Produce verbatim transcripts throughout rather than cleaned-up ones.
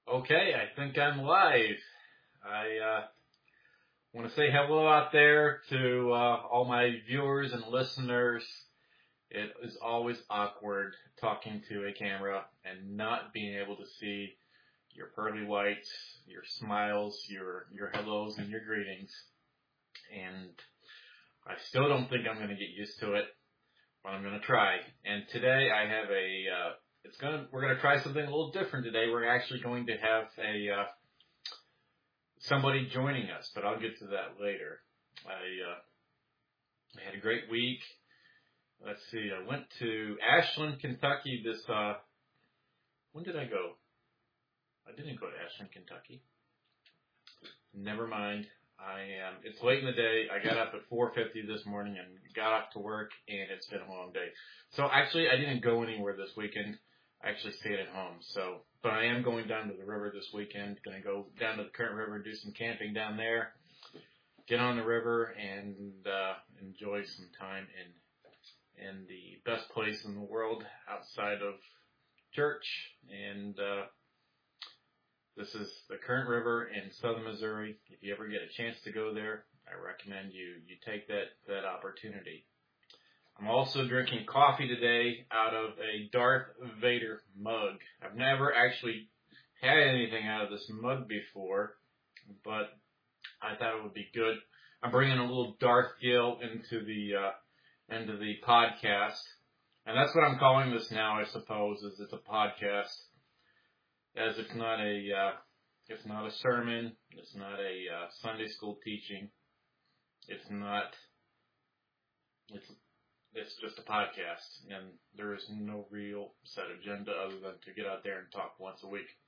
Okay, I think I'm live. I uh, want to say hello out there to uh, all my viewers and listeners. It is always awkward talking to a camera and not being able to see your pearly whites, your smiles, your your hellos, and your greetings. And I still don't think I'm going to get used to it, but I'm going to try. And today I have a uh, It's gonna. We're gonna try something a little different today. We're actually going to have a uh, somebody joining us, but I'll get to that later. I, uh, I had a great week. Let's see. I went to Ashland, Kentucky. This. Uh, when did I go? I didn't go to Ashland, Kentucky. Never mind. I am. It's late in the day. I got up at four fifty this morning and got off to work, and it's been a long day. So actually, I didn't go anywhere this weekend. I actually stayed at home. So, but I am going down to the river this weekend. Going to go down to the Current River and do some camping down there. Get on the river and uh, enjoy some time in in the best place in the world outside of church. And uh, this is the Current River in southern Missouri. If you ever get a chance to go there, I recommend you you take that that opportunity. I'm also drinking coffee today out of a Darth Vader mug. I've never actually had anything out of this mug before, but I thought it would be good. I'm bringing a little Darth Gill into the uh, into the podcast, and that's what I'm calling this now. I suppose is it's a podcast, as it's not a uh, it's not a sermon. It's not a uh, Sunday school teaching. It's not. It's It's just a podcast, and there is no real set agenda other than to get out there and talk once a week.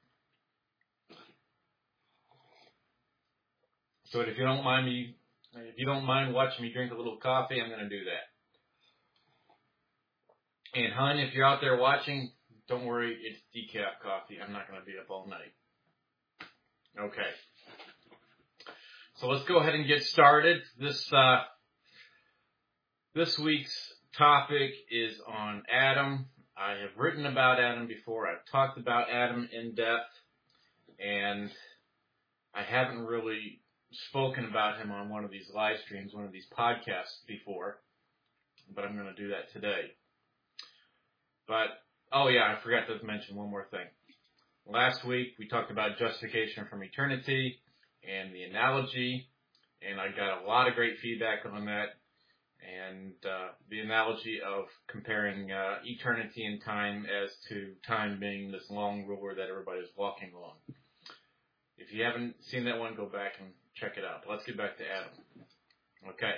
So if you don't mind me, if you don't mind watching me drink a little coffee, I'm going to do that. And hon, if you're out there watching, don't worry, it's decaf coffee. I'm not going to be up all night. Okay. So let's go ahead and get started. This uh, this week's topic is on Adam. I have written about Adam before. I've talked about Adam in depth, and I haven't really spoken about him on one of these live streams, one of these podcasts before, but I'm going to do that today. But, oh yeah, I forgot to mention one more thing. Last week, we talked about justification from eternity and the analogy, and I got a lot of great feedback on that. And uh, the analogy of comparing uh, eternity and time as to time being this long ruler that everybody's walking along. If you haven't seen that one, go back and check it out. But let's get back to Adam. Okay.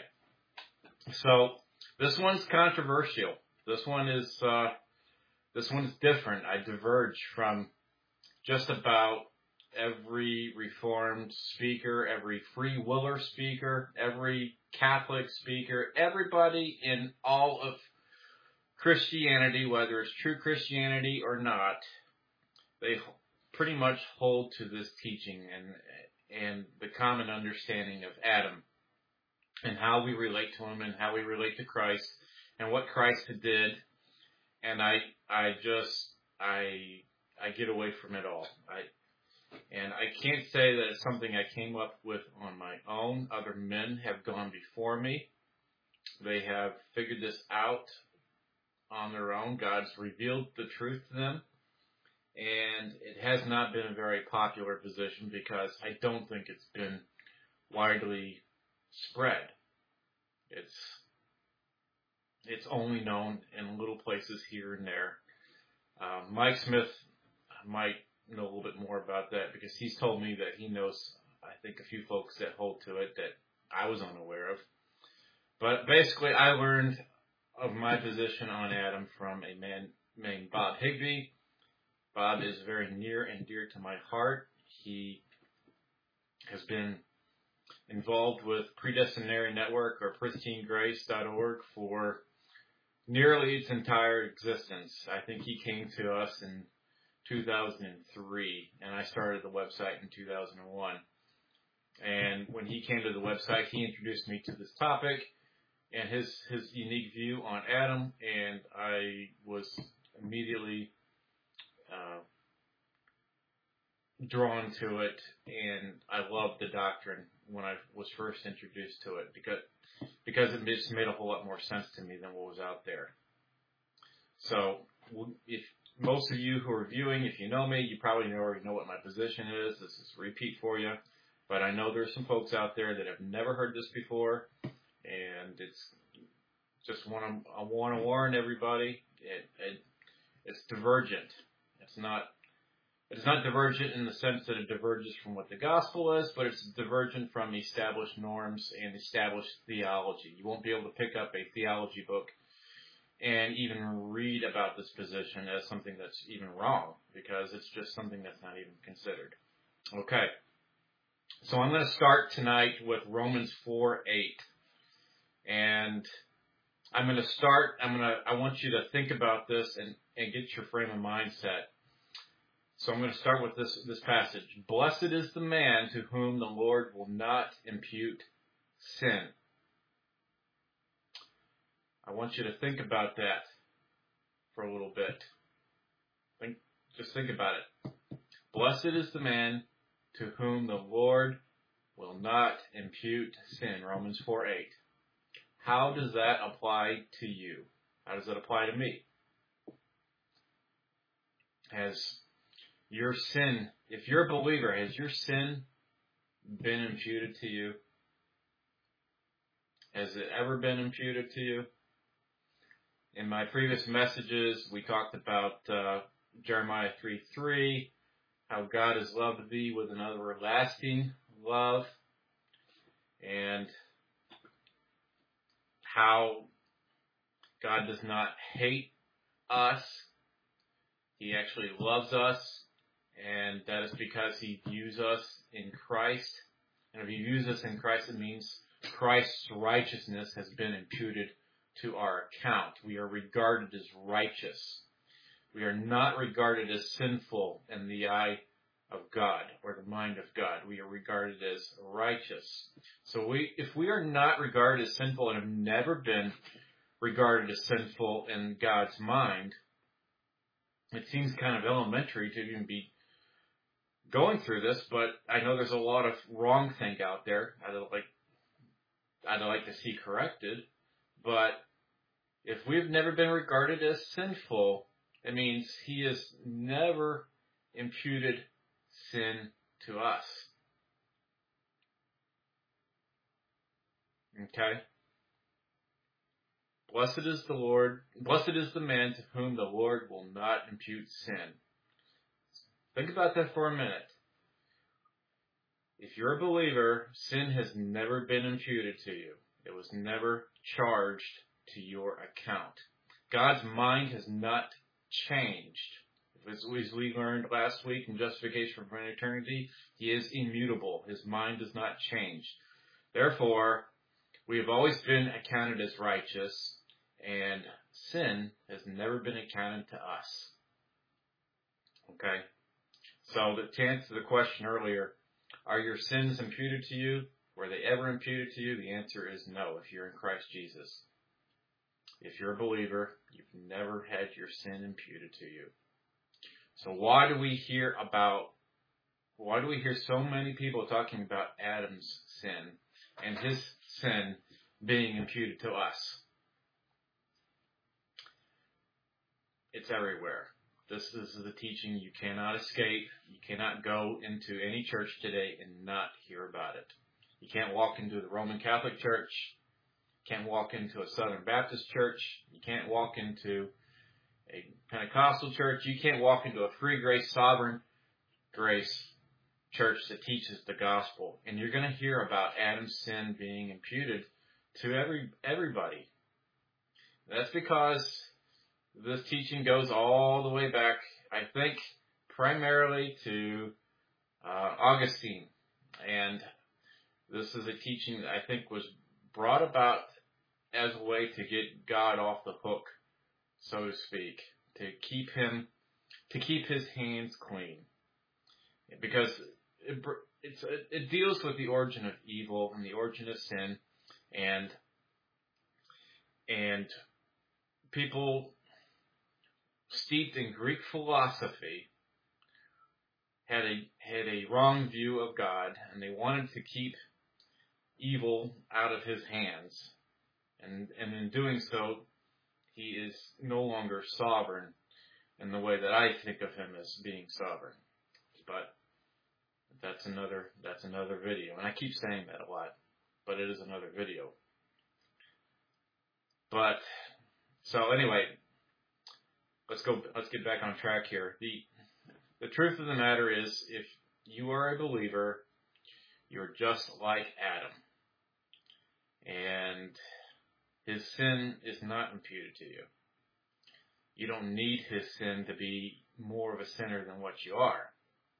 So this one's controversial. This one is uh, this one's different. I diverge from just about every Reformed speaker, every Free Willer speaker, every Catholic speaker, everybody in all of Christianity, whether it's true Christianity or not, they pretty much hold to this teaching and and the common understanding of Adam and how we relate to him and how we relate to Christ and what Christ did. And I I just I I get away from it all. I And I can't say that it's something I came up with on my own. Other men have gone before me. They have figured this out on their own. God's revealed the truth to them. And it has not been a very popular position because I don't think it's been widely spread. It's it's only known in little places here and there. Uh, Mike Smith might know a little bit more about that because he's told me that he knows, I think, a few folks that hold to it that I was unaware of. But basically, I learned of my position on Adam from a man named Bob Higby. Bob is very near and dear to my heart. He has been involved with Predestinary Network or pristine grace dot org for nearly its entire existence. I think he came to us in two thousand three, and I started the website in two thousand one. And when he came to the website, he introduced me to this topic and his his unique view on Adam, and I was immediately uh, drawn to it, and I loved the doctrine when I was first introduced to it because because it just made a whole lot more sense to me than what was out there. So if most of you who are viewing, if you know me, you probably already know what my position is. This is a repeat for you. But I know there's some folks out there that have never heard this before, and it's just want to I want to warn everybody. It, it it's divergent. It's not it's not divergent in the sense that it diverges from what the gospel is, but it's divergent from established norms and established theology. You won't be able to pick up a theology book and even read about this position as something that's even wrong, because it's just something that's not even considered. Okay. So I'm going to start tonight with Romans four eight. And I'm going to start, I'm going to, I want you to think about this and, and get your frame of mind set. So I'm going to start with this, this passage. Blessed is the man to whom the Lord will not impute sin. I want you to think about that for a little bit. Think, just think about it. Blessed is the man to whom the Lord will not impute sin. Romans four eight. How does that apply to you? How does that apply to me? Has your sin, if you're a believer, has your sin been imputed to you? Has it ever been imputed to you? In my previous messages, we talked about uh, Jeremiah three three, how God has loved thee with an everlasting love, and how God does not hate us. He actually loves us, and that is because he views us in Christ. And if he views us in Christ, it means Christ's righteousness has been imputed to our account. We are regarded as righteous. We are not regarded as sinful in the eye of God or the mind of God. We are regarded as righteous. So we, if we are not regarded as sinful and have never been regarded as sinful in God's mind, it seems kind of elementary to even be going through this, but I know there's a lot of wrong think out there I'd like, I'd like to see corrected. But if we've never been regarded as sinful, it means he has never imputed sin to us. Okay? Blessed is the Lord, blessed is the man to whom the Lord will not impute sin. Think about that for a minute. If you're a believer, sin has never been imputed to you. It was never charged to your account. God's mind has not changed. As we learned last week in Justification from Eternity, he is immutable. His mind does not change. Therefore, we have always been accounted as righteous, and sin has never been accounted to us. Okay? So to answer the question earlier, are your sins imputed to you? Were they ever imputed to you? The answer is no, if you're in Christ Jesus. If you're a believer, you've never had your sin imputed to you. So why do we hear about, why do we hear so many people talking about Adam's sin and his sin being imputed to us? It's everywhere. This, this is the teaching you cannot escape. You cannot go into any church today and not hear about it. You can't walk into the Roman Catholic Church. You can't walk into a Southern Baptist church. You can't walk into a Pentecostal church. You can't walk into a free grace, sovereign grace church that teaches the gospel. And you're going to hear about Adam's sin being imputed to every everybody. That's because this teaching goes all the way back, I think, primarily to uh, Augustine. And this is a teaching that I think was brought about as a way to get God off the hook, so to speak, to keep him, to keep his hands clean. Because it, it's, it deals with the origin of evil and the origin of sin, and, and people steeped in Greek philosophy had a had a wrong view of God, and they wanted to keep evil out of his hands. And, and in doing so, he is no longer sovereign in the way that I think of him as being sovereign. But that's another that's another video. And I keep saying that a lot, but it is another video. But so anyway, let's go let's get back on track here. The the truth of the matter is, if you are a believer, you're just like Adam. And his sin is not imputed to you. You don't need his sin to be more of a sinner than what you are.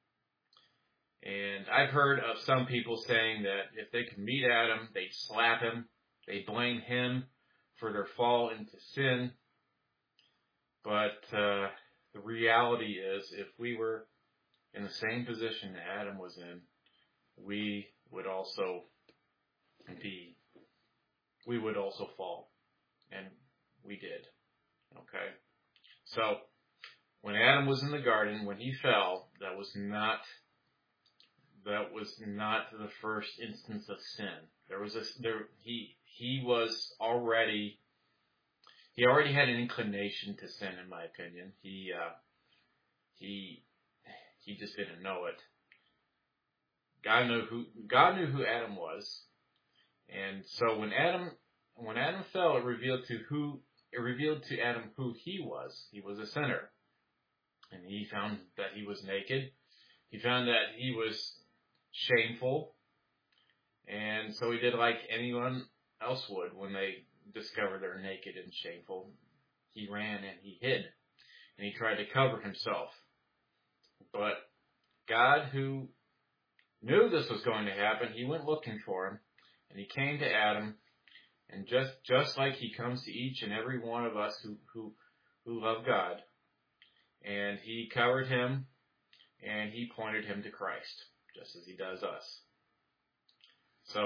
And I've heard of some people saying that if they could meet Adam, they'd slap him, they'd blame him for their fall into sin. But uh, the reality is, if we were in the same position that Adam was in, we would also be we would also fall. And we did. Okay? So, when Adam was in the garden, when he fell, that was not, that was not the first instance of sin. There was a, there, he, he was already, he already had an inclination to sin, in my opinion. He, uh, he, he just didn't know it. God knew who, God knew who Adam was. And so when Adam, when Adam fell, it revealed to who, it revealed to Adam who he was. He was a sinner. And he found that he was naked. He found that he was shameful. And so he did like anyone else would when they discovered they're naked and shameful. He ran and he hid. And he tried to cover himself. But God, who knew this was going to happen, he went looking for him. And he came to Adam, and just just like he comes to each and every one of us who, who, who love God, and he covered him, and he pointed him to Christ, just as he does us. So,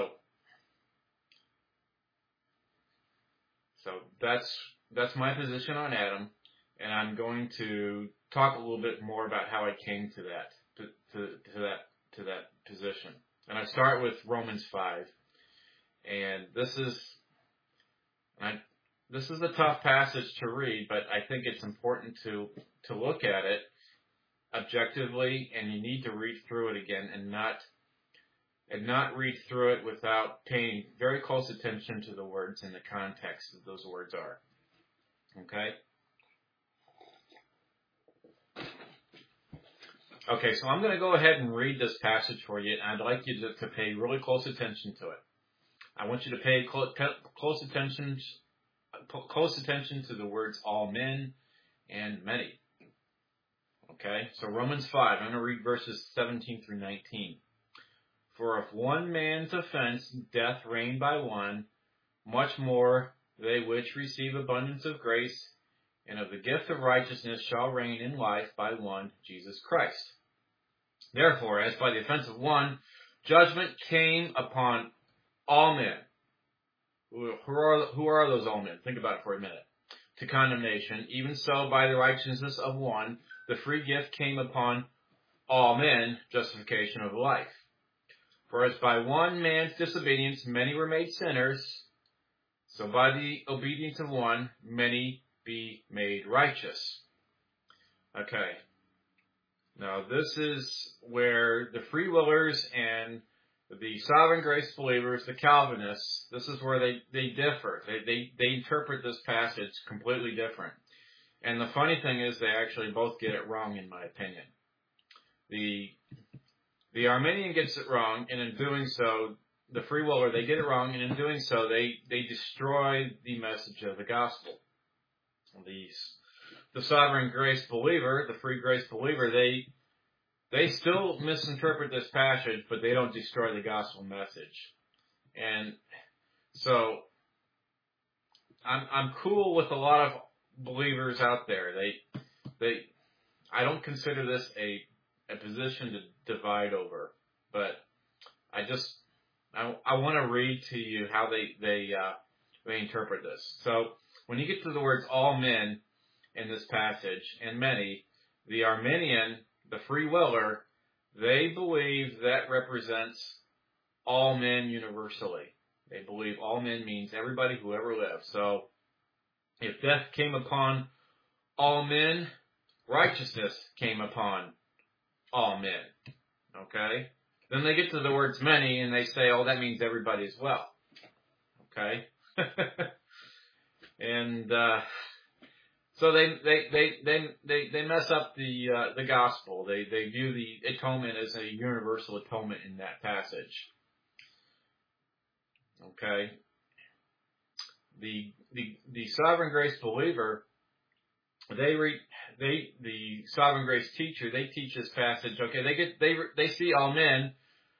so that's that's my position on Adam, and I'm going to talk a little bit more about how I came to that to, to, to that to that position. And I start with Romans five. And this is, I, this is a tough passage to read, but I think it's important to, to look at it objectively, and you need to read through it again and not, and not read through it without paying very close attention to the words and the context that those words are. Okay? Okay, so I'm going to go ahead and read this passage for you, and I'd like you to, to pay really close attention to it. I want you to pay close, close attention, close attention to the words all men and many. Okay, so Romans five, I'm going to read verses seventeen through nineteen. For if one man's offense, death reigned by one, much more they which receive abundance of grace and of the gift of righteousness shall reign in life by one, Jesus Christ. Therefore, as by the offense of one, judgment came upon all men. Who are, who are those all men? Think about it for a minute. To condemnation. Even so, by the righteousness of one, the free gift came upon all men, justification of life. For as by one man's disobedience many were made sinners, so by the obedience of one many be made righteous. Okay. Now this is where the free willers and the sovereign grace believers, the Calvinists, this is where they, they differ. They, they, they interpret this passage completely different. And the funny thing is they actually both get it wrong, in my opinion. The, the Arminian gets it wrong, and in doing so, the free willer, they get it wrong, and in doing so, they, they destroy the message of the gospel. These, the sovereign grace believer, the free grace believer, they, They still misinterpret this passage, but they don't destroy the gospel message. And so I'm I'm cool with a lot of believers out there. They they I don't consider this a a position to divide over, but I just I I want to read to you how they they uh, they interpret this. So when you get to the words all men in this passage and many, the Arminian, the free willer, they believe that represents all men universally. They believe all men means everybody who ever lived. So if death came upon all men, righteousness came upon all men. Okay? Then they get to the words many and they say, oh, that means everybody as well. Okay? and, uh, so they, they, they, they, they, they mess up the, uh, the gospel. They, they view the atonement as a universal atonement in that passage. Okay? The, the, the sovereign grace believer, they read, they, the sovereign grace teacher, they teach this passage. Okay, they get, they, they see all men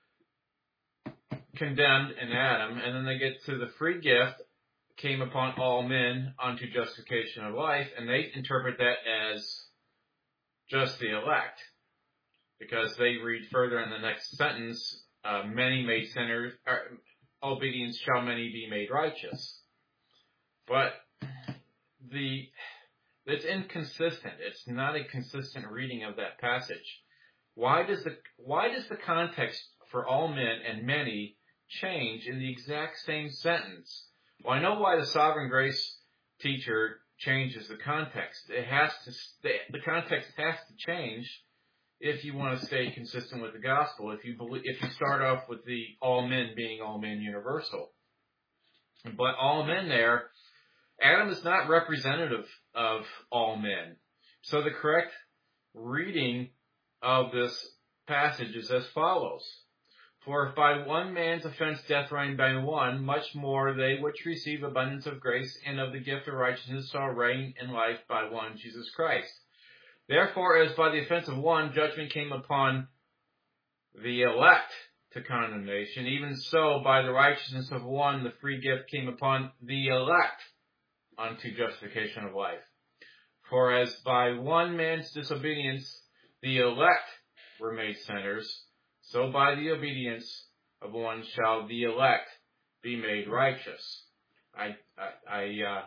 condemned in Adam, and then they get to the free gift came upon all men unto justification of life, and they interpret that as just the elect, because they read further in the next sentence, uh, many made sinners, or, obedience shall many be made righteous. But the it's inconsistent. It's not a consistent reading of that passage. Why does the why does the context for all men and many change in the exact same sentence? Well, I know why the sovereign grace teacher changes the context. It has to stay, the context has to change if you want to stay consistent with the gospel. If you believe, if you start off with the all men being all men universal, but all men there, Adam is not representative of all men. So the correct reading of this passage is as follows. For if by one man's offense death reigned by one, much more they which receive abundance of grace and of the gift of righteousness shall reign in life by one, Jesus Christ. Therefore, as by the offense of one, judgment came upon the elect to condemnation, even so by the righteousness of one, the free gift came upon the elect unto justification of life. For as by one man's disobedience the elect were made sinners, so by the obedience of one shall the elect be made righteous. I I I, uh,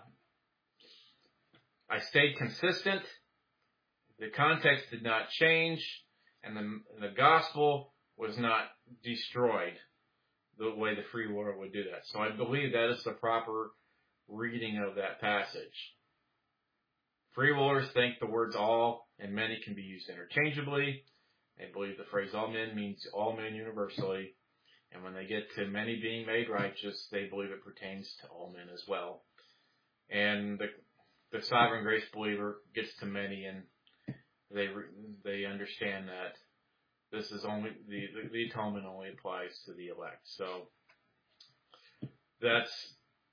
I stayed consistent. The context did not change, and the the gospel was not destroyed the way the free world would do that. So I believe that is the proper reading of that passage. Free willers think the words all and many can be used interchangeably. They believe the phrase all men means all men universally. And when they get to many being made righteous, they believe it pertains to all men as well. And the, the sovereign grace believer gets to many, and they they understand that this is only the, the, the atonement only applies to the elect. So that's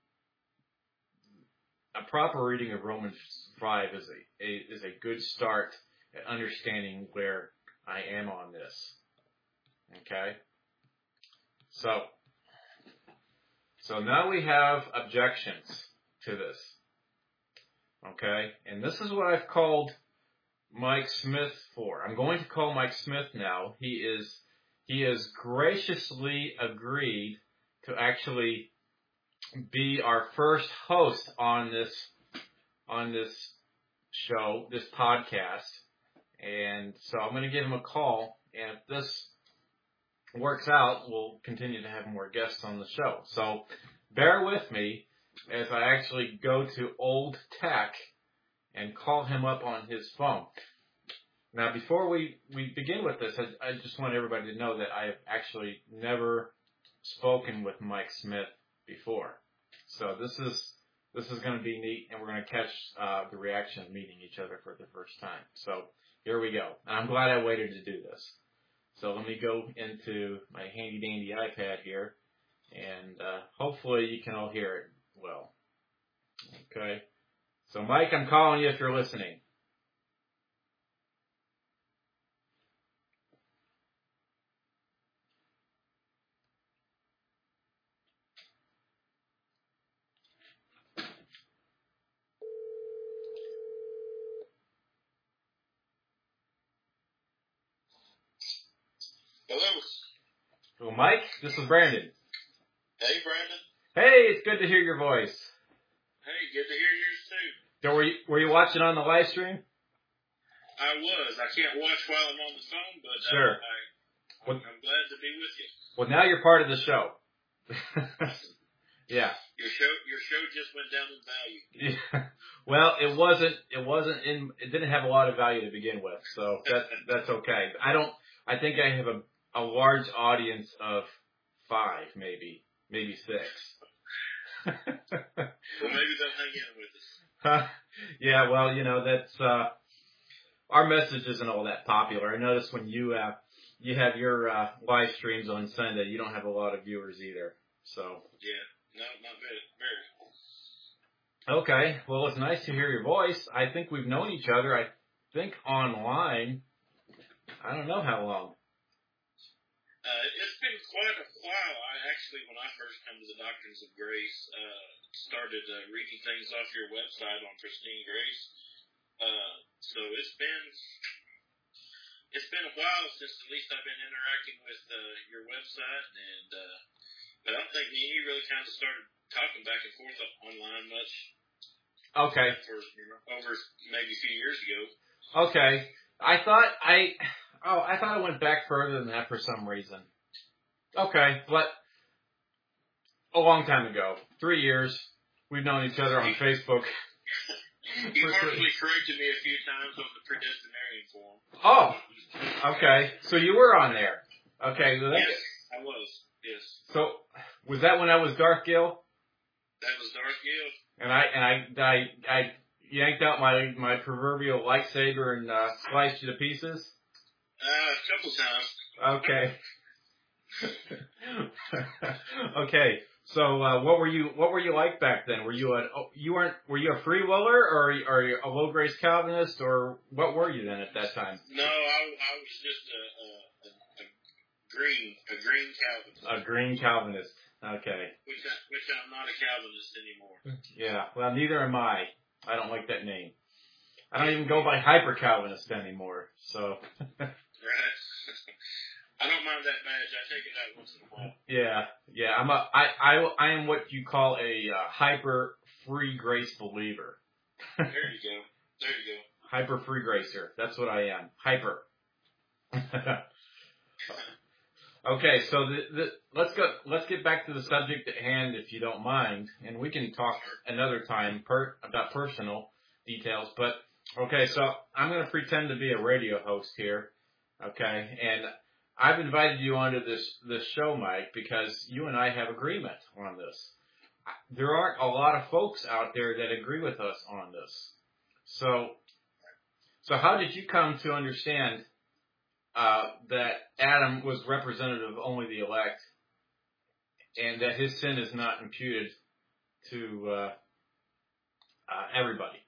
a proper reading of Romans five is a, a is a good start at understanding where I am on this. Okay? So, so now we have objections to this. Okay? And this is what I've called Mike Smith for. I'm going to call Mike Smith now. He is, he has graciously agreed to actually be our first host on this, on this show, this podcast. And so I'm going to give him a call, and if this works out, we'll continue to have more guests on the show. So bear with me as I actually go to Old Tech and call him up on his phone. Now, before we, we begin with this, I, I just want everybody to know that I have actually never spoken with Mike Smith before. So this is this is going to be neat, and we're going to catch uh, the reaction of meeting each other for the first time. So here we go. And I'm glad I waited to do this. So let me go into my handy dandy iPad here, and uh, hopefully you can all hear it well. Okay. So Mike, I'm calling you if you're listening. Hello. Well, Mike, this is Brandon. Hey, Brandon. Hey, it's good to hear your voice. Hey, good to hear yours too. So were you, were you watching on the live stream? I was. I can't watch while I'm on the phone, but Sure. uh, I well, I'm glad to be with you. Well, now you're part of the show. Yeah. Your show, your show just went down in value. Yeah. Well, it wasn't. It wasn't in. It didn't have a lot of value to begin with, so that that's okay. I don't. I think I have a a large audience of five, maybe, maybe six. Well, maybe they'll hang in with us. Yeah. Well, you know, that's uh, our message isn't all that popular. I notice when you uh, you have your uh, live streams on Sunday, you don't have a lot of viewers either. So. Yeah. No, not very. Very. Okay. Well, it's nice to hear your voice. I think we've known each other. I think online. I don't know how long. Uh, it's been quite a while. I actually, when I first came to the Doctrines of Grace, uh, started uh, reading things off your website on Pristine Grace. Uh, so it's been it's been a while since at least I've been interacting with uh, your website, and uh, but I don't think me and you really kind of started talking back and forth online much. Okay. For, you know, over maybe a few years ago. Okay. I thought I, oh, I thought it went back further than that for some reason. Okay, but a long time ago, three years, we've known each other on Facebook. You partially corrected me a few times on the predestinarian form. Oh, okay. So you were on there. Okay. Well, yes, I was. Yes. So was that when I was Darth Gill? That was Darth Gill. And I and I I, I yanked out my, my proverbial lightsaber and uh, sliced you to pieces. Uh, a couple times. Okay. Okay. So uh, what were you what were you like back then? Were you a you weren't were you a freewiller or are you a low grace Calvinist or what were you then at that time? No, I, I was just a, a, a green a green Calvinist. A green Calvinist. Okay. Which I, which I'm not a Calvinist anymore. Yeah. Well, neither am I. I don't like that name. I don't even go by hyper Calvinist anymore. So. Right. I don't mind that badge. I take it out once in a while. Yeah, yeah. I'm a. I I I am what you call a uh, hyper free grace believer. There you go. There you go. Hyper free gracer. That's what I am. Hyper. Okay, so the, the, let's go. Let's get back to the subject at hand, if you don't mind, and we can talk another time per, about personal details. But okay, so I'm going to pretend to be a radio host here. Okay, and I've invited you onto this this show, Mike, because you and I have agreement on this. There aren't a lot of folks out there that agree with us on this. So, so how did you come to understand uh, that Adam was representative of only the elect, and that his sin is not imputed to uh, uh, everybody?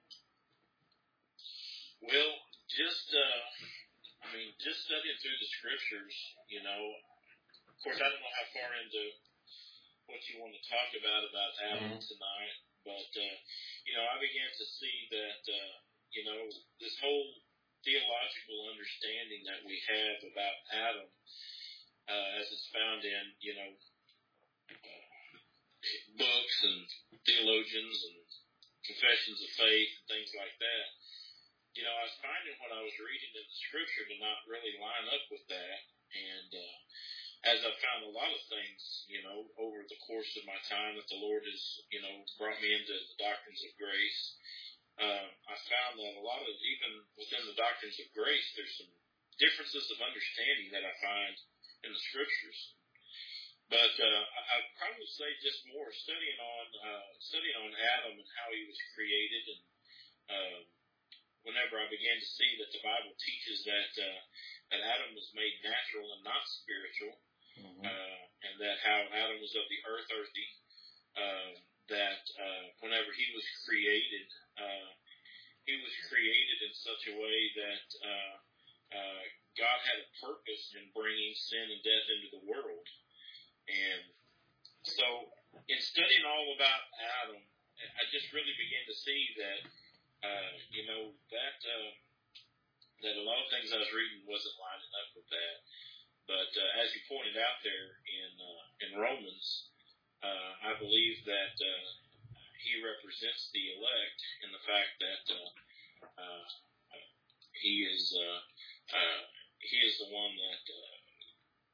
Well, just. Uh I mean, just studying through the scriptures, you know, of course, I don't know how far into what you want to talk about, about Adam mm-hmm. tonight, but, uh, you know, I began to see that, uh, you know, this whole theological understanding that we have about Adam, uh, as it's found in, you know, uh, books and theologians and confessions of faith and things like that. You know, I was finding what I was reading in the scripture to not really line up with that. And uh, as I've found a lot of things, you know, over the course of my time that the Lord has, you know, brought me into the doctrines of grace, uh, I found that a lot of, even within the doctrines of grace, there's some differences of understanding that I find in the scriptures. But uh, I'd probably say just more studying on uh, studying on Adam and how he was created, and uh, whenever I began to see that the Bible teaches that uh, that Adam was made natural and not spiritual, mm-hmm. uh, and that how Adam was of the earth, earthy, uh, that uh, whenever he was created, uh, he was created in such a way that uh, uh, God had a purpose in bringing sin and death into the world. And so in studying all about Adam, I just really began to see that Uh, you know, that, uh, that a lot of things I was reading wasn't lining up with that. But, uh, as you pointed out there in, uh, in Romans, uh, I believe that, uh, he represents the elect in the fact that, uh, uh, he is, uh, uh, he is the one that, uh,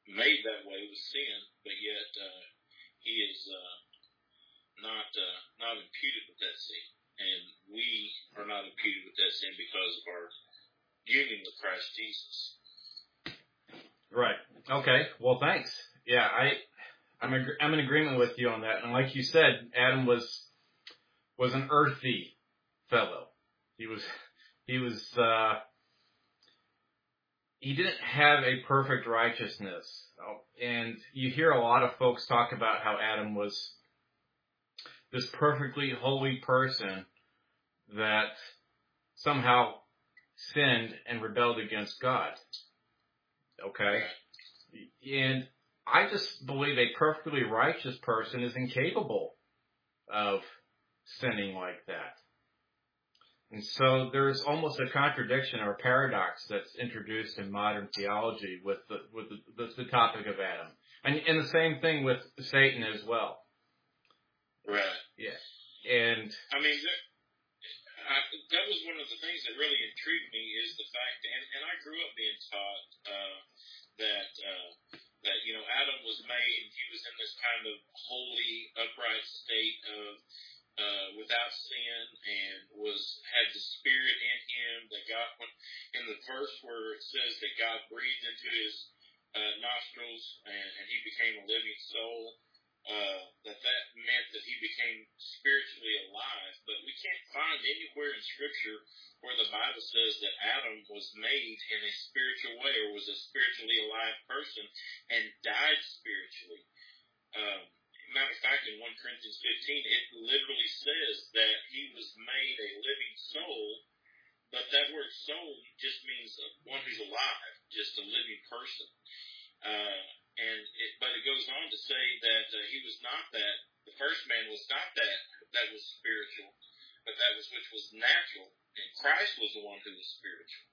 made that way with sin, but yet uh, he is uh, not uh, not imputed with that sin, and we are not imputed with that sin because of our union with Christ Jesus. Right. Okay. Well, thanks. Yeah, I, I'm, ag- I'm in agreement with you on that. And like you said, Adam was, was an earthy fellow. He was, he was, uh, he didn't have a perfect righteousness. And you hear a lot of folks talk about how Adam was this perfectly holy person that somehow sinned and rebelled against God. Okay? And I just believe a perfectly righteous person is incapable of sinning like that. And so there's almost a contradiction or a paradox that's introduced in modern theology with the with the, the, the topic of Adam. And, and the same thing with Satan as well. Right. Yeah. And I mean, that, I, that was one of the things that really intrigued me is the fact, and, and I grew up being taught uh, that, uh, that, you know, Adam was made, he was in this kind of holy, upright state of, uh, without sin, and was, had the Spirit in him that God, in the verse where it says that God breathed into his uh, nostrils and, and he became a living soul, uh, that that meant that he became spiritually alive. But we can't find anywhere in Scripture where the Bible says that Adam was made in a spiritual way or was a spiritually alive person and died spiritually. Um, matter of fact, in First Corinthians fifteen, it literally says that he was made a living soul, but that word soul just means one who's alive, just a living person. Uh, and it, but it goes on to say that uh, he was not that, the first man was not that, that was spiritual, but that was which was natural, and Christ was the one who was spiritual.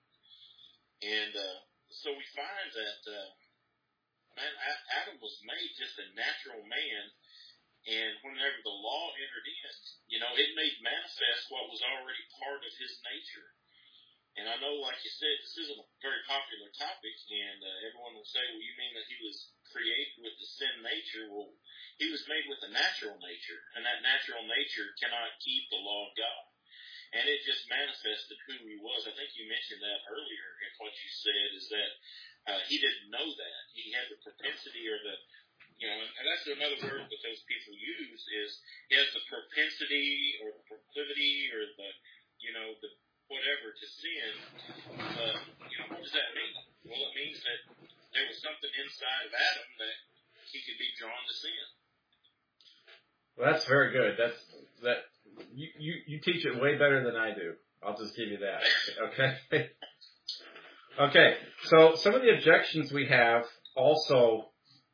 And uh, so we find that, uh, man, Adam was made just a natural man, and whenever the law entered in, you know, it made manifest what was already part of his nature. And I know, like you said, this isn't a very popular topic, and uh, everyone will say, well, you mean that he was created with the sin nature? Well, he was made with a natural nature, and that natural nature cannot keep the law of God. And it just manifested who he was. I think you mentioned that earlier in what you said, is that uh, he didn't know that. He had the propensity or the, you know, and that's another word that those people use, is he has the propensity or the proclivity or the, you know, the whatever to sin. But, you know, what does that mean? Well, it means that there was something inside of Adam that he could be drawn to sin. well, that's very good. That's that. You, you, you teach it way better than I do. I'll just give you that. Okay. Okay. So some of the objections we have also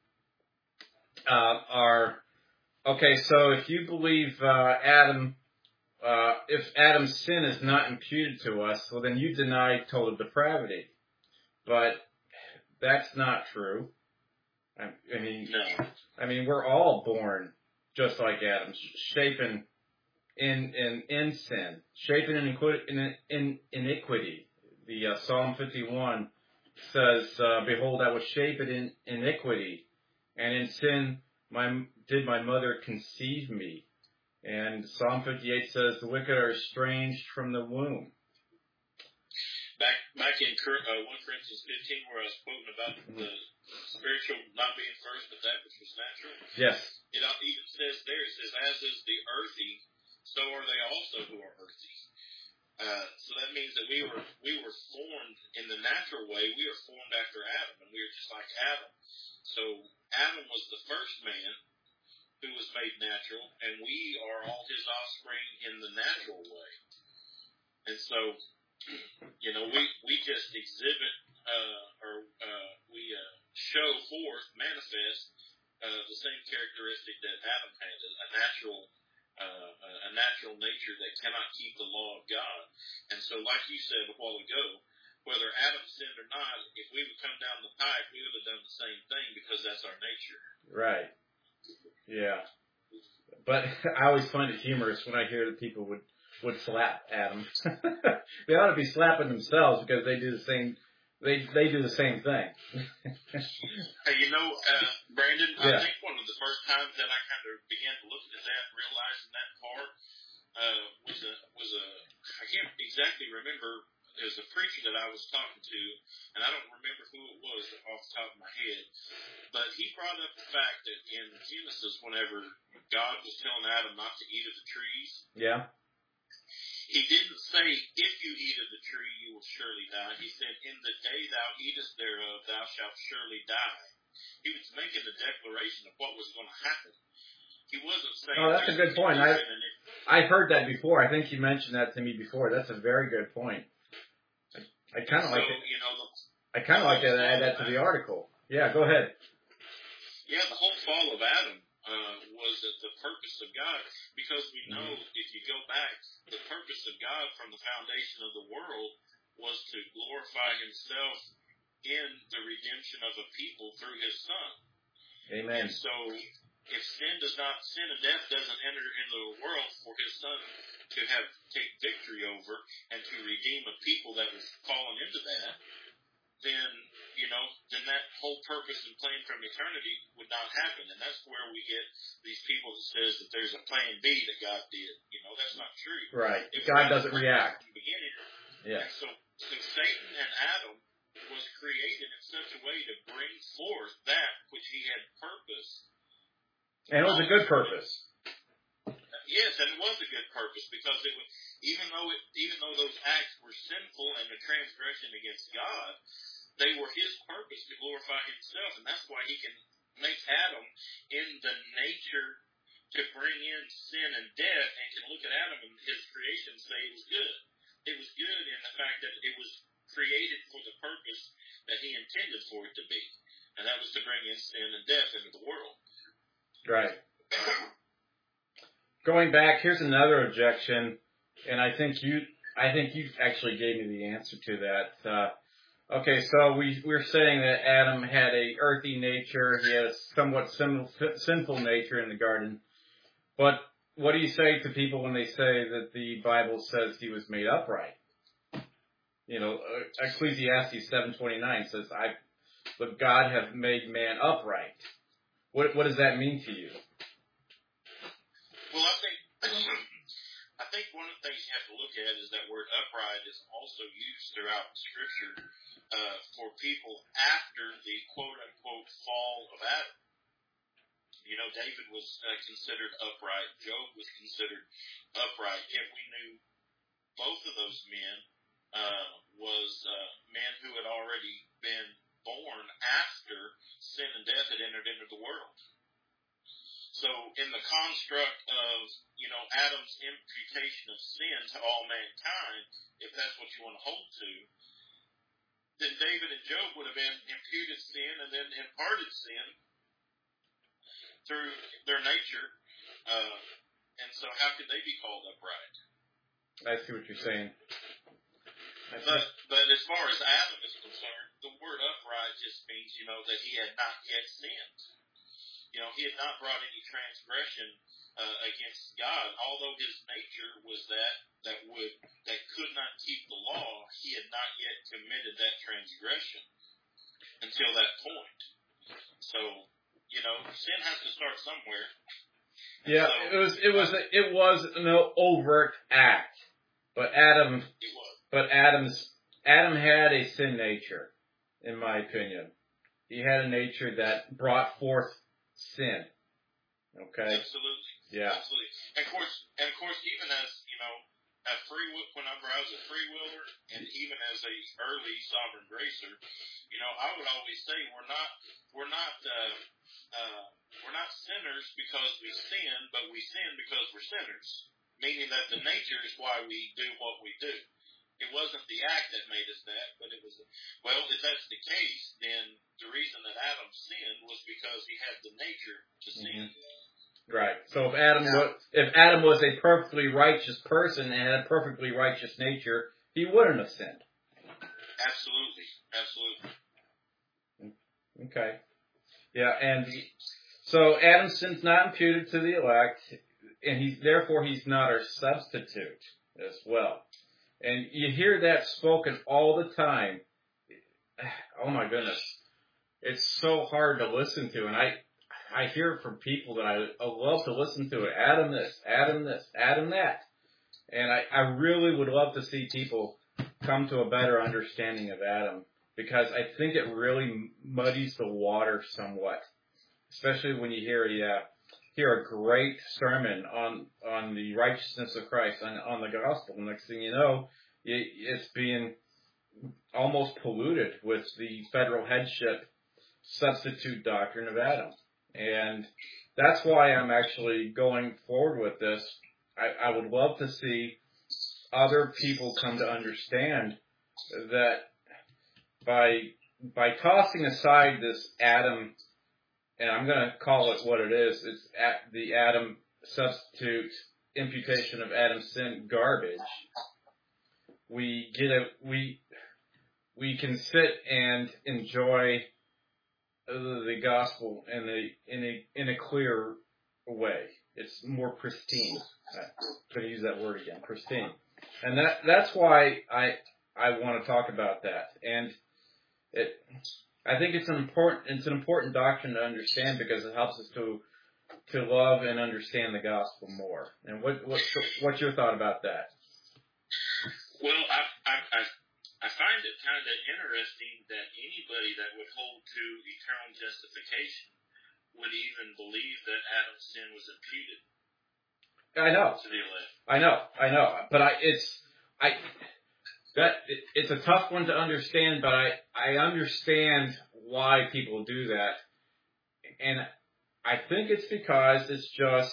uh, are okay. So if you believe uh, Adam, uh, if Adam's sin is not imputed to us, well then you deny total depravity. But that's not true. I, I mean, No. I mean we're all born just like Adam, shapen in in in sin, shapen in in, in iniquity. The uh, Psalm fifty-one says, uh, "Behold, I was shapen in iniquity, and in sin my did my mother conceive me." And Psalm fifty-eight says, "The wicked are estranged from the womb." Back back in uh, First Corinthians fifteen, where I was quoting about mm-hmm. the spiritual not being first, but that which was natural. Yes. It even says there, it says, "As is the earthy, so are they also who are earthy." Uh, so that means that we were we were formed in the natural way. We are formed after Adam, and we are just like Adam. So Adam was the first man who was made natural, and we are all his offspring in the natural way. And so, you know, we we just exhibit uh, or uh, we uh, show forth, manifest uh, the same characteristic that Adam had, a natural. Uh, a natural nature that cannot keep the law of God. And so, like you said a while ago, whether Adam sinned or not, if we would come down the pipe, we would have done the same thing because that's our nature. Right. Yeah. But I always find it humorous when I hear that people would, would slap Adam. They ought to be slapping themselves because they do the same they they do the same thing. Hey, you know, uh, Brandon, Yeah. I think one of the first times that I kind of began to look at that and realizing that part uh, was a was a I can't exactly remember. It was a preacher that I was talking to, and I don't remember who it was off the top of my head, but he brought up the fact that in Genesis, whenever God was telling Adam not to eat of the trees, Yeah. he didn't say, if you eat of the tree, you will surely die. He said, in the day thou eatest thereof, thou shalt surely die. He was making a declaration of what was going to happen. He wasn't saying... Oh, that's a good point. I, I've heard that before. I think you mentioned that to me before. That's a very good point. I kind of so, like it. You know, the, I kind of like to add that to the article. Yeah, go ahead. Yeah, the whole fall of Adam uh, was at the purpose of God, because we know mm-hmm. if you go back, the purpose of God from the foundation of the world was to glorify Himself in the redemption of a people through His Son. Amen. And so, if sin does not, sin and death doesn't enter into the world for His Son to have take victory over and to redeem a people that was fallen into that, then, you know, then that whole purpose and plan from eternity would not happen. And that's where we get these people that says that there's a plan B that God did. You know, that's not true. Right. It God doesn't react. From the beginning. Yeah. And so, so Satan and Adam was created in such a way to bring forth that which he had purpose. And it was a good purpose. Yes, and it was a good purpose, because it was, even though it, even though those acts were sinful and a transgression against God, they were His purpose to glorify Himself, and that's why He can make Adam in the nature to bring in sin and death, and can look at Adam and his creation and say it was good. It was good in the fact that it was created for the purpose that He intended for it to be, and that was to bring in sin and death into the world. Right. Going back, here's another objection, and I think you, I think you actually gave me the answer to that. Uh, okay, so we we're saying that Adam had a earthy nature, he had a somewhat sim, sinful nature in the garden. But what do you say to people when they say that the Bible says he was made upright? You know, Ecclesiastes seven twenty-nine says, "I, but God hath made man upright." What what does that mean to you? Well, I think I think one of the things you have to look at is that word upright is also used throughout Scripture uh, for people after the quote-unquote fall of Adam. You know, David was uh, considered upright. Job was considered upright. Yet we knew both of those men uh, was uh, men who had already been born after sin and death had entered into the world. So in the construct of, you know, Adam's imputation of sin to all mankind, if that's what you want to hold to, then David and Job would have been imputed sin and then imparted sin through their nature. Uh, and so how could they be called upright? I see what you're saying. But, but as far as Adam is concerned, the word upright just means, you know, that he had not yet sinned. You know, he had not brought any transgression uh, against God. Although his nature was that that would that could not keep the law, he had not yet committed that transgression until that point. So, you know, sin has to start somewhere. Yeah, so, it was it was it was no overt act, but Adam it was. but Adam's Adam had a sin nature, in my opinion. He had a nature that brought forth sin. Okay. Absolutely. Yeah. Absolutely. And of course, and of course, even as you know, a free whenever I was a free willer, and even as a early sovereign gracer, you know, I would always say we're not we're not uh, uh, we're not sinners because we sin, but we sin because we're sinners. Meaning that the nature is why we do what we do. It wasn't the act that made us that, but it was, well, if that's the case, then the reason that Adam sinned was because he had the nature to sin. Mm-hmm. Right. So if Adam yeah. was, if Adam was a perfectly righteous person and had a perfectly righteous nature, he wouldn't have sinned. Absolutely. Absolutely. Okay. Yeah, and so Adam's sin's not imputed to the elect, and he's therefore he's not our substitute as well. And you hear that spoken all the time. oh my goodness, it's so hard to listen to, and I I hear it from people that I, I love to listen to it. Adam this, Adam this, Adam that, and I, I really would love to see people come to a better understanding of Adam, because I think it really muddies the water somewhat, especially when you hear a uh, hear a great sermon on on the righteousness of Christ, on on the gospel. Next thing you know, it, it's being almost polluted with the federal headship substitute doctrine of Adam. And that's why I'm actually going forward with this. I, I would love to see other people come to understand that by by tossing aside this Adam, and I'm going to call it what it is, it's at the Adam substitute imputation of Adam's sin garbage, we get a we we can sit and enjoy the gospel in a in a in a clear way. It's more pristine. I'm going to use that word again, pristine, and that that's why I I want to talk about that. And it I think it's an important it's an important doctrine to understand, because it helps us to to love and understand the gospel more. And what what's what's your thought about that? Well, I I I, I find it kind of interesting that anybody that would hold to eternal justification would even believe that Adam's sin was imputed. I know. To the elect. I know. I know. But I it's I that it, it's a tough one to understand. But I I understand why people do that, and I think it's because it's just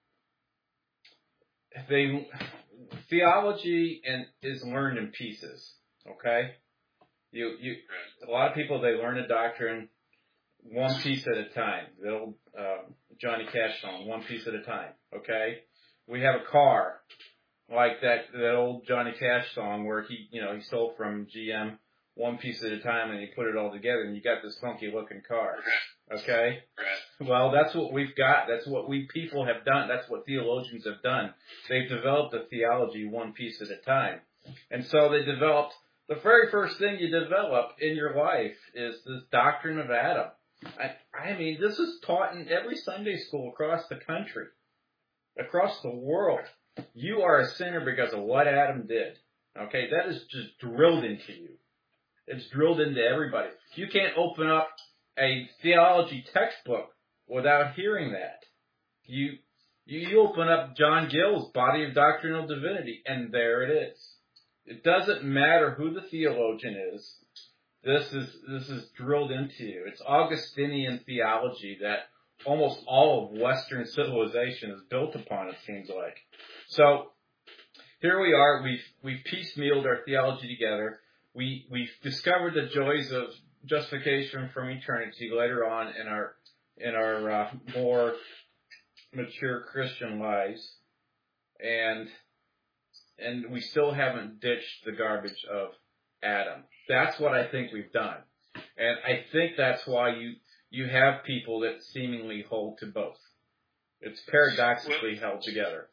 they theology and is learned in pieces. Okay, you you a lot of people, they learn a doctrine one piece at a time. The old uh, Johnny Cash song, one piece at a time. Okay, we have a car like that that old Johnny Cash song where he you know he stole from G M one piece at a time and he put it all together and you got this funky looking car. Okay, well that's what we've got. That's what we people have done. That's what theologians have done. They've developed a theology one piece at a time, and so they developed. The very first thing you develop in your life is this doctrine of Adam. I, I mean, this is taught in every Sunday school across the country, across the world. You are a sinner because of what Adam did. Okay, that is just drilled into you. It's drilled into everybody. You can't open up a theology textbook without hearing that. You, you, you open up John Gill's Body of Doctrinal Divinity, and there it is. It doesn't matter who the theologian is. This is this is drilled into you. It's Augustinian theology that almost all of Western civilization is built upon, it seems like. So here we are. We've we've piecemealed our theology together. We we've discovered the joys of justification from eternity later on in our in our uh, more mature Christian lives, and. And we still haven't ditched the garbage of Adam. That's what I think we've done. And I think that's why you, you have people that seemingly hold to both. It's paradoxically well, held together.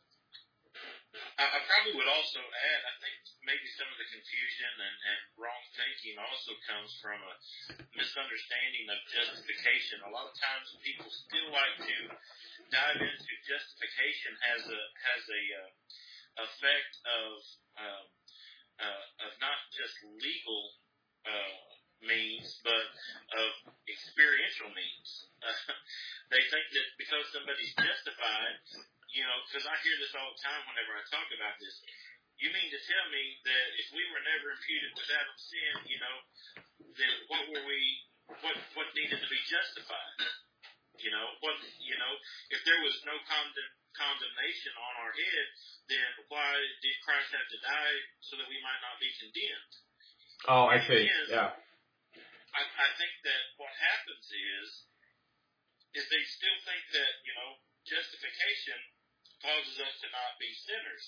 I, I probably would also add, I think maybe some of the confusion and, and wrong thinking also comes from a misunderstanding of justification. A lot of times people still like to dive into justification as a, as a, uh, effect of um, uh, of not just legal uh, means, but of experiential means. Uh, they think that because somebody's justified, you know, because I hear this all the time whenever I talk about this. You mean to tell me that if we were never imputed with Adam's sin, you know, then what were we? What what needed to be justified? You know, what you know, if there was no condemn, condemnation on our head, then why did Christ have to die so that we might not be condemned? Oh, I see. Is, yeah. I, I think that what happens is, is they still think that, you know, justification causes us to not be sinners.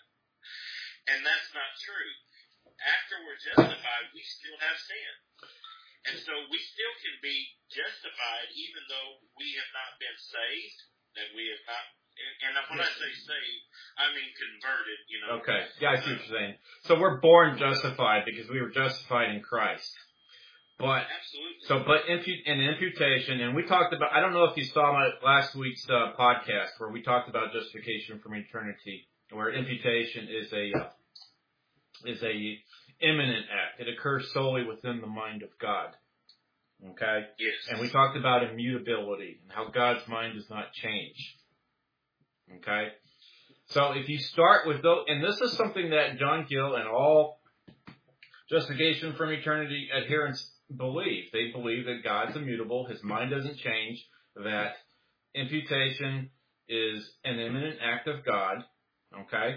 And that's not true. After we're justified, we still have sin. And so we still can be justified even though we have not been saved, that we have not. And when I say saved, I mean converted, you know. Okay. Yeah, I see what you're saying. So we're born justified because we were justified in Christ. But Absolutely. so, but impu- and imputation, and we talked about. I don't know if you saw my last week's uh, podcast where we talked about justification from eternity, where imputation is a uh, is a imminent act. It occurs solely within the mind of God. Okay. Yes. And we talked about immutability and how God's mind does not change. Okay. So if you start with those, and this is something that John Gill and all justification from eternity adherents believe. They believe that God's immutable, His mind doesn't change, that imputation is an imminent act of God. Okay.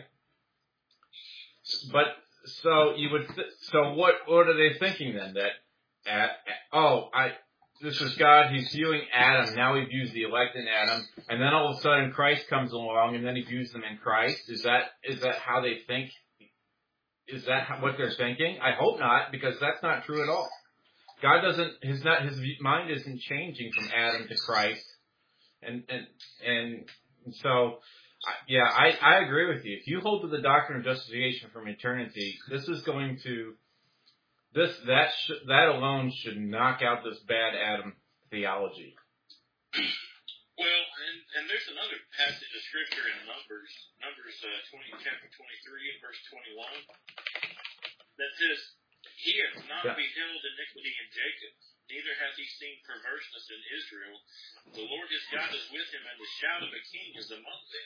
But so you would, th- so what? What are they thinking then? That at, oh, I. This is God, He's viewing Adam, now He views the elect in Adam, and then all of a sudden Christ comes along and then He views them in Christ. Is that, is that how they think? Is that how, what they're thinking? I hope not, because that's not true at all. God doesn't, his not, his mind isn't changing from Adam to Christ. And, and, and so, yeah, I, I agree with you. If you hold to the doctrine of justification from eternity, this is going to, This that sh- that alone should knock out this bad Adam theology. Well, and, and there's another passage of scripture in Numbers, Numbers uh, twenty, chapter twenty-three, and verse twenty-one, that says, "He hath not Yeah. beheld iniquity in Jacob, neither hath he seen perverseness in Israel. The Lord his God is with him, and the shout of a king is among them."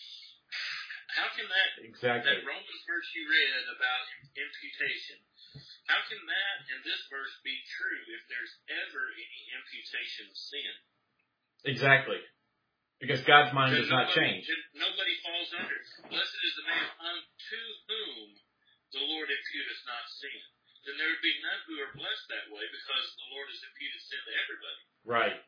How can that Exactly that Romans verse you read about imputation? How can that and this verse be true if there's ever any imputation of sin? Exactly. Because God's mind does not nobody, change. Nobody falls under. Blessed is the man unto whom the Lord imputeth not sin. Then there would be none who are blessed that way because the Lord has imputed sin to everybody. Right.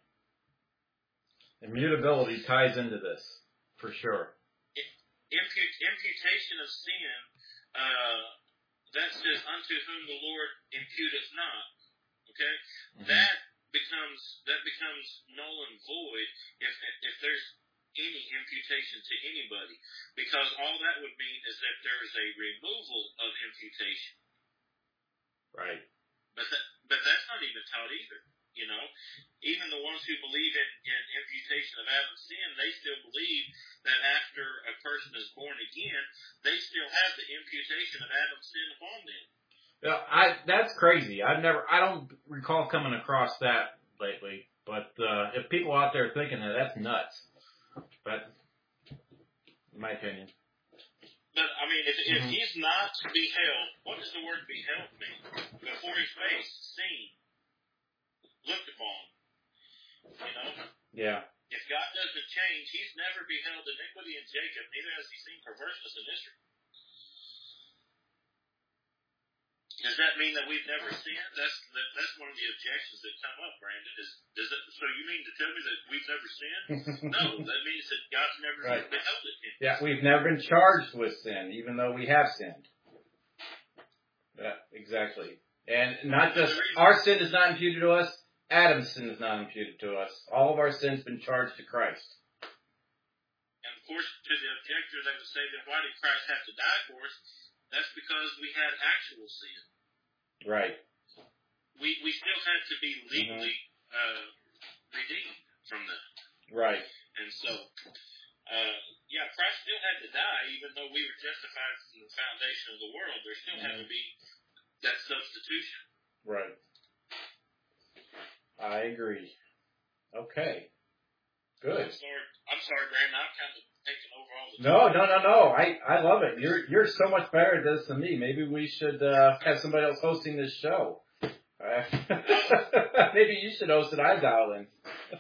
Immutability ties into this, for sure. Imput, imputation of sin, uh, that says, unto whom the Lord imputeth not. Okay? Mm-hmm. That becomes that becomes null and void if if there's any imputation to anybody. Because all that would mean is that there is a removal of imputation. Right. But that but that's not even taught either. You know? Even the ones who believe in, in imputation of Adam's sin, they still believe that after a person is born again, they still have the imputation of Adam's sin upon them. Yeah, I that's crazy. I've never, I don't recall coming across that lately. But uh, if people out there thinking that, that's nuts. But in my opinion. But I mean, if, mm-hmm. if he's not beheld, what does the word beheld mean? Before his face, seen, looked upon. You know. Yeah. If God doesn't change, He's never beheld iniquity in Jacob, neither has He seen perverseness in Israel. Does that mean that we've never sinned? That's that, that's one of the objections that come up, Brandon. Is does that, so you mean to tell me that we've never sinned? No, that means that God's never right. beheld it. In yeah, we've never been charged with sin, even though we have sinned. Yeah, exactly. And not just our sin is not imputed to us. Adam's sin is not imputed to us. All of our sins have been charged to Christ. And of course, to the objector, they would say, then why did Christ have to die for us? That's because we had actual sin. Right. We we still had to be legally mm-hmm. uh, redeemed from that. Right. And so, uh, yeah, Christ still had to die, even though we were justified from the foundation of the world. There still mm-hmm. had to be that substitution. Right. I agree. Okay. Good. I'm sorry, I'm sorry, Brandon. I'm kind of taking over all the No, no, no, no. I, I love it. You're you're so much better at this than me. Maybe we should uh, have somebody else hosting this show. Uh, maybe you should host it. I dial in.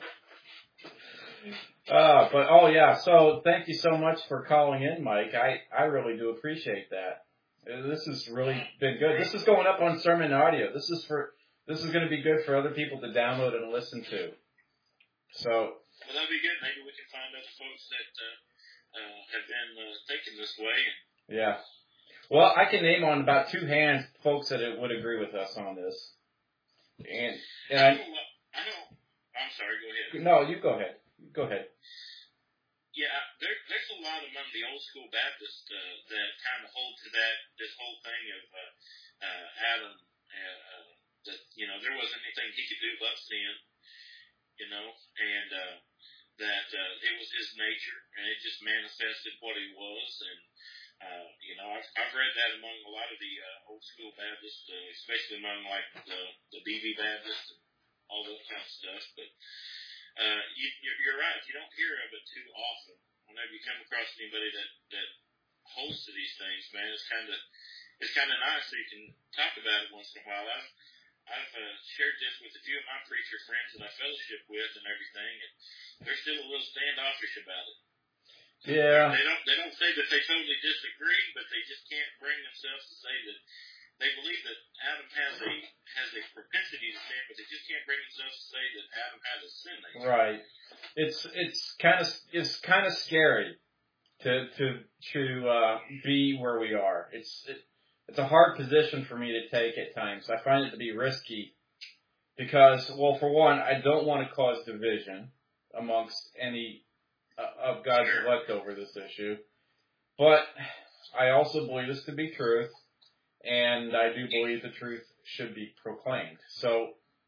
uh, but oh yeah. So thank you so much for calling in, Mike. I, I really do appreciate that. This has really been good. This is going up on Sermon Audio. This is for. This is going to be good for other people to download and listen to. So. Well, that'd be good. Maybe we can find other folks that uh, uh, have been uh, thinking this way. Yeah. Well, I can name on about two hands folks that would agree with us on this. And, and I, I, know, I know. I'm sorry. Go ahead. No, you go ahead. Go ahead. Yeah, there, there's a lot among the old school Baptists uh, that kind of hold to that this whole thing of uh, uh, Adam. Uh, that, you know, there wasn't anything he could do but sin, you know, and, uh, that, uh, it was his nature, and it just manifested what he was, and, uh, you know, I've, I've read that among a lot of the, uh, old school Baptists, uh, especially among, like, the, the B V Baptists, and all that kind of stuff, but, uh, you, you're, you're right, you don't hear of it too often. Whenever you come across anybody that, that holds to these things, man, it's kind of, it's kind of nice so you can talk about it once in a while. I've, I've uh, shared this with a few of my preacher friends that I fellowship with and everything, and they're still a little standoffish about it. Yeah. They don't, they don't say that they totally disagree, but they just can't bring themselves to say that they believe that Adam has a, has a propensity to sin, but they just can't bring themselves to say that Adam has a sin nature. Right. It's, it's kind of, it's kind of scary to, to, to, uh, be where we are. It's, it, It's a hard position for me to take at times. I find it to be risky because, well, for one, I don't want to cause division amongst any uh, of God's elect over this issue. But I also believe this to be truth, and I do believe the truth should be proclaimed. So,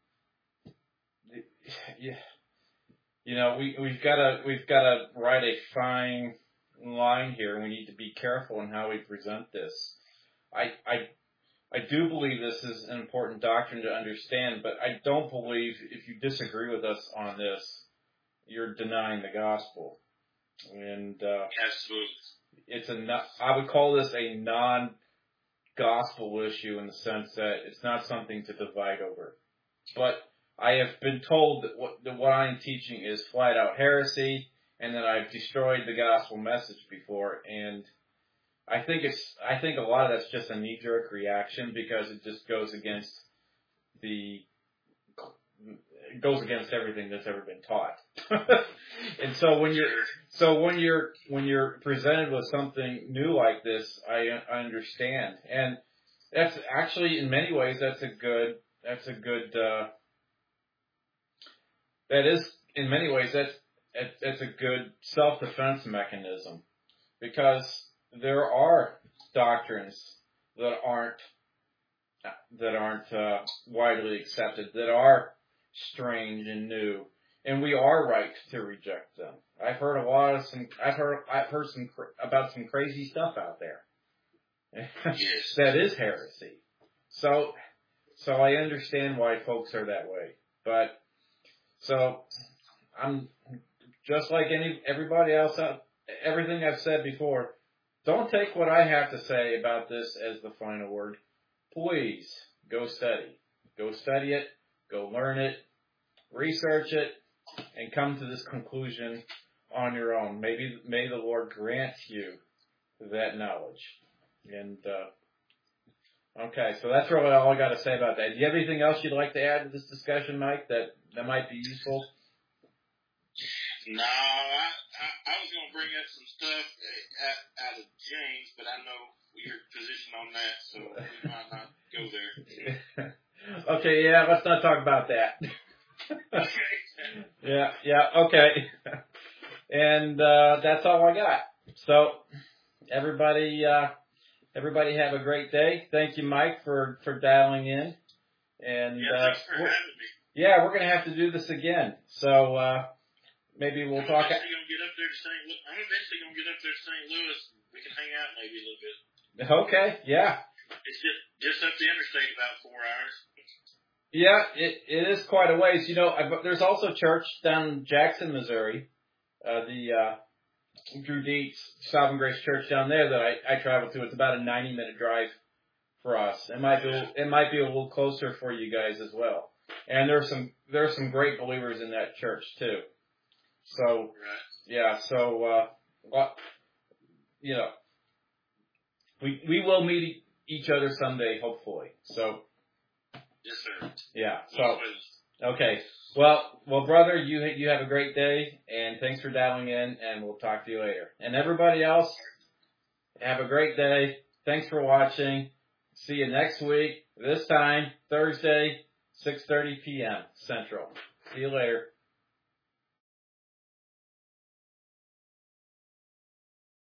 yeah, you know, we, we've got to we've got to write a fine line here. We need to be careful in how we present this. I, I, I do believe this is an important doctrine to understand, but I don't believe if you disagree with us on this, you're denying the gospel. And, uh, Absolutely. It's a, I would call this a non-gospel issue in the sense that it's not something to divide over. But I have been told that what, that what I'm teaching is flat out heresy, and that I've destroyed the gospel message before, and I think it's, I think a lot of that's just a knee-jerk reaction because it just goes against the, it goes against everything that's ever been taught. And so when you're, so when you're, when you're presented with something new like this, I, I understand. And that's actually, in many ways, that's a good, that's a good, uh, that is, in many ways, that's, that's a good self-defense mechanism because there are doctrines that aren't that aren't uh, widely accepted, that are strange and new, and we are right to reject them. I've heard a lot of some. I've heard I've heard some about some crazy stuff out there. Yes. That is heresy. So so I understand why folks are that way, but so I'm just like any everybody else. Everything I've said before. Don't take what I have to say about this as the final word. Please go study. Go study it. Go learn it. Research it. And come to this conclusion on your own. Maybe, may the Lord grant you that knowledge. And, uh, okay, so that's really all I got to say about that. Do you have anything else you'd like to add to this discussion, Mike, that, that might be useful? No, I, I, I was going to bring up some stuff out, out of James, but I know your position on that, so we might not go there. Okay, yeah, let's not talk about that. Okay. yeah, yeah, okay. And uh, that's all I got. So, everybody, uh, everybody have a great day. Thank you, Mike, for, for dialing in. And yeah, thanks for uh, having me. Yeah, we're going to have to do this again. So, uh, maybe we'll I'm talk. eventually going to get up there to Saint Louis. I'm eventually going to get up there to Saint Louis. We can hang out maybe a little bit. Okay, yeah. It's just, just up the interstate about four hours. Yeah, it, it is quite a ways. You know, I, there's also church down in Jackson, Missouri, uh, the uh, Drew Dietz Sovereign Grace Church down there that I, I travel to. It's about a ninety minute drive for us. It might be it might be a little closer for you guys as well. And there's some there's some great believers in that church too. So Right. yeah, so uh, well, you know, we we will meet each other someday, hopefully. So. Yes, sir. Yeah. So, okay. Well, well, brother, you you have a great day, and thanks for dialing in, and we'll talk to you later. And everybody else, have a great day. Thanks for watching. See you next week. This time, Thursday, six thirty p.m. Central. See you later.